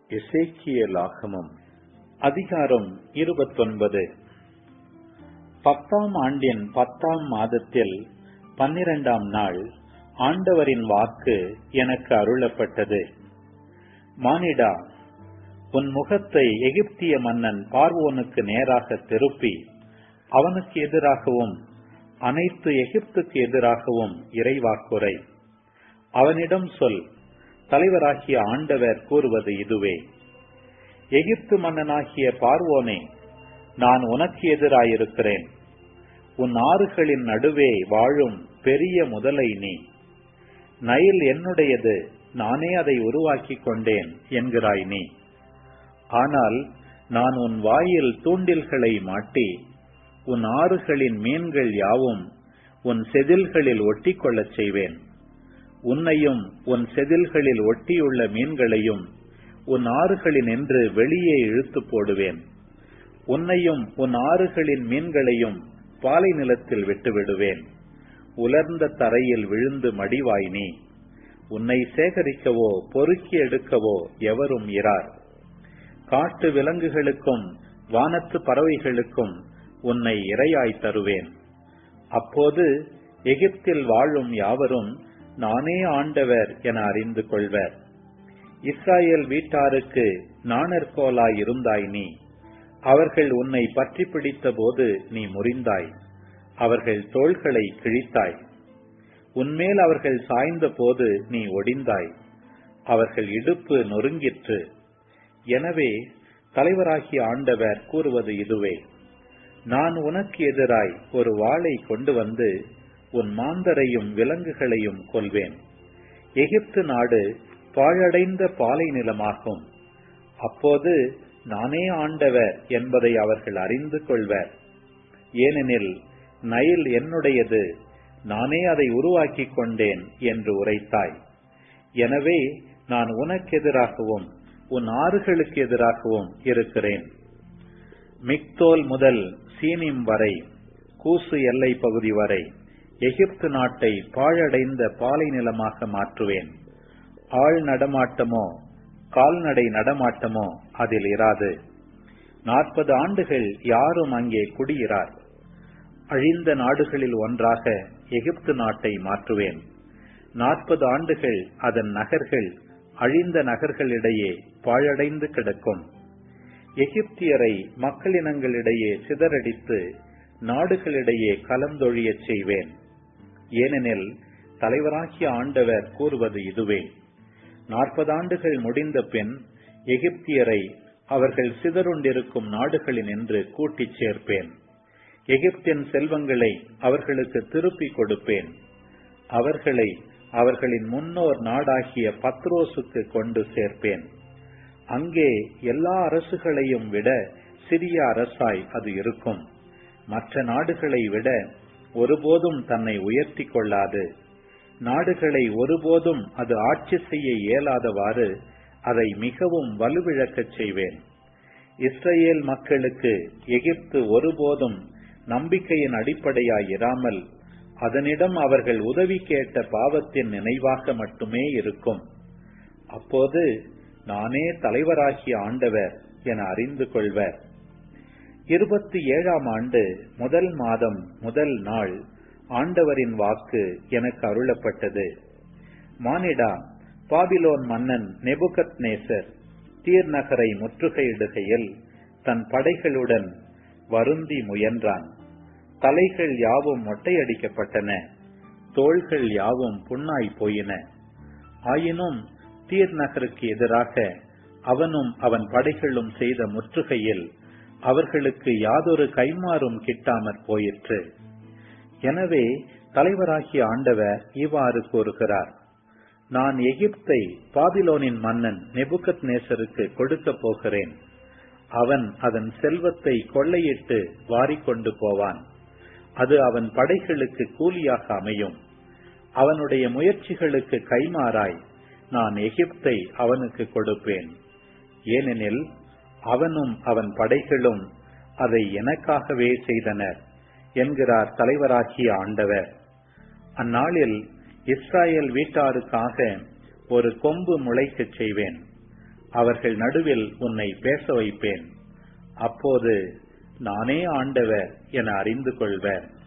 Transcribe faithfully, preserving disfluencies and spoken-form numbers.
எசேக்கியேலாகமம் அதிகாரம் இருபத்தொன்பது. பத்தாம் ஆண்டின் பத்தாம் மாதத்தில் பன்னிரண்டாம் நாள் ஆண்டவரின் வாக்கு எனக்கு அருளப்பட்டது. மானிடா, உன் முகத்தை எகிப்திய மன்னன் பார்வோனுக்கு நேராக திருப்பி அவனுக்கு எதிராகவும் அனைத்து எகிப்துக்கு எதிராகவும் இறைவாக்குரை. அவனிடம் சொல், தலைவராகிய ஆண்டவர் கூறுவது இதுவே: எகிப்து மன்னனாகிய பார்வோனே, நான் உனக்கு எதிராயிருக்கிறேன். உன் ஆறுகளின் நடுவே வாழும் பெரிய முதலை நீ. நைல் என்னுடையது, நானே அதை உருவாக்கிக் கொண்டேன் என்கிறாய் நீ. ஆனால் நான் உன் வாயில் தூண்டில்களை மாட்டி உன் ஆறுகளின் மீன்கள் யாவும் உன் செதில்களில் ஒட்டி கொள்ளச் செய்வேன். உன்னையும் உன் செதில்களில் ஒட்டியுள்ள மீன்களையும் உன் ஆறுகளினின்று வெளியே இழுத்து போடுவேன். உன்னையும் உன் ஆறுகளின் மீன்களையும் பாலை நிலத்தில் விட்டுவிடுவேன். உலர்ந்த தரையில் விழுந்து மடிவாய் நீ. உன்னை சேகரிக்கவோ பொறுக்கி எடுக்கவோ எவரும் இரார். காட்டு விலங்குகளுக்கும் வானத்து பறவைகளுக்கும் உன்னை இரையாய் தருவேன். அப்போது எகிப்தில் வாழும் யாவரும் நானே ஆண்டவர் என அறிந்து கொள்வர். இஸ்ராயேல் வீட்டாருக்கு நாணற்கோலாய் இருந்தாய் நீ. அவர்கள் உன்னை பற்றி பிடித்த போது நீ முறிந்தாய். அவர்கள் தோள்களை கிழித்தாய். உன்மேல் அவர்கள் சாய்ந்த போது நீ ஒடிந்தாய். அவர்கள் இடுப்பு நொறுங்கிற்று. எனவே தலைவராகிய ஆண்டவர் கூறுவது இதுவே: நான் உனக்கு எதிராய் ஒரு வாளை கொண்டு வந்து உன் மாந்தரையும் விலங்குகளையும் கொல்வேன். எகிப்து நாடு பாழடைந்த பாலை நிலமாகும். அப்போது நானே ஆண்டவர் என்பதை அவர்கள் அறிந்து கொள்வர். ஏனெனில் நைல் என்னுடையது, நானே அதை உருவாக்கிக் கொண்டேன் என்று உரைத்தாய். எனவே நான் உனக்கு எதிராகவும் உன் ஆறுகளுக்கு எதிராகவும் இருக்கிறேன். மிக்தோல் முதல் சீனிம் வரை, கூசு எல்லை பகுதி வரை எகிப்து நாட்டை பாழடைந்த பாலை நிலமாக மாற்றுவேன். ஆள் நடமாட்டமோ கால்நடை நடமாட்டமோ அதில் இராது. நாற்பது ஆண்டுகள் யாரும் அங்கே குடியிரார். அழிந்த நாடுகளில் ஒன்றாக எகிப்து நாட்டை மாற்றுவேன். நாற்பது ஆண்டுகள் அதன் நகர்கள் அழிந்த நகர்களிடையே பாழடைந்து கிடக்கும். எகிப்தியரை மக்களினங்களிடையே சிதறடித்து நாடுகளிடையே கலந்தொழியச் செய்வேன். ஏனெனில் தலைவராகிய ஆண்டவர் கூறுவது இதுவே: நாற்பது ஆண்டுகள் முடிந்த பின் எகிப்தியரை அவர்கள் சிதறுண்டிருக்கும் நாடுகளினின்று கூட்டிச் சேர்ப்பேன். எகிப்தின் செல்வங்களை அவர்களுக்கு திருப்பிக் கொடுப்பேன். அவர்களை அவர்களின் முன்னோர் நாடாகிய பத்ரோசுக்கு கொண்டு சேர்ப்பேன். அங்கே எல்லா அரசுகளையும் விட சிறிய அரசாய் அது இருக்கும். மற்ற நாடுகளை விட ஒருபோதும் தன்னை உயர்த்தி கொள்ளாது. நாடுகளை ஒருபோதும் அது ஆட்சி செய்ய இயலாதவாறு அதை மிகவும் வலுவிழக்கச் செய்வேன். இஸ்ரேல் மக்களுக்கு எகிப்து ஒருபோதும் நம்பிக்கையின் அடிப்படையாய் இராமல் அதனிடம் அவர்கள் உதவி கேட்ட பாவத்தின் நினைவாக மட்டுமே இருக்கும். அப்போது நானே தலைவராகிய ஆண்டவர் என அறிந்து கொள்வர். இருபத்தி ஏழாம் ஆண்டு முதல் மாதம் முதல் நாள் ஆண்டவரின் வாக்கு எனக்கு அருளப்பட்டது. மானிடா, பாபிலோன் மன்னன் நெபுகத்நேசர் தீர் நகரை முற்றுகையிடுகையில் தன் படைகளுடன் வருந்தி முயன்றான். தலைகள் யாவும் மொட்டையடிக்கப்பட்டன, தோள்கள் யாவும் புண்ணாய் போயின. ஆயினும் தீர் நகருக்கு எதிராக அவனும் அவன் படைகளும் செய்த முற்றுகையில் அவர்களுக்கு யாதொரு கைமாறும் கிட்டாமற் போயிற்று. எனவே தலைவராகிய ஆண்டவர் இவ்வாறு கூறுகிறார்: நான் எகிப்தை பாபிலோனின் மன்னன் நெபுகத்நேசருக்கு கொடுக்கப் போகிறேன். அவன் அதன் செல்வத்தை கொள்ளையிட்டு வாரிக்கொண்டு போவான். அது அவன் படைகளுக்கு கூலியாக அமையும். அவனுடைய முயற்சிகளுக்கு கைமாறாய் நான் எகிப்தை அவனுக்கு கொடுப்பேன். ஏனெனில் அவனும் அவன் படைகளும் அதை எனக்காகவே செய்தனர் என்கிறார் தலைவராகிய ஆண்டவர். அந்நாளில் இஸ்ராயேல் வீட்டாருக்காக ஒரு கொம்பு முளைக்கச் செய்வேன். அவர்கள் நடுவில் உன்னை பேச வைப்பேன். அப்போது நானே ஆண்டவர் என அறிந்து கொள்வர்.